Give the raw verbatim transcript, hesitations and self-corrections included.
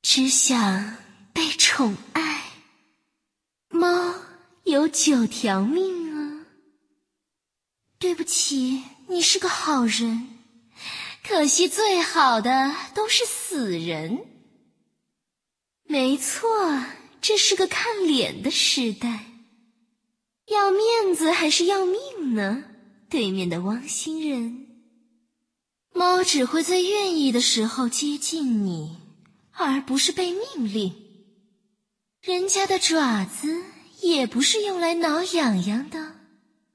只想被宠爱。猫有九条命啊。对不起，你是个好人，可惜最好的都是死人。没错，这是个看脸的时代。要面子还是要命呢？对面的汪星人。猫只会在愿意的时候接近你，而不是被命令。人家的爪子也不是用来挠痒痒的。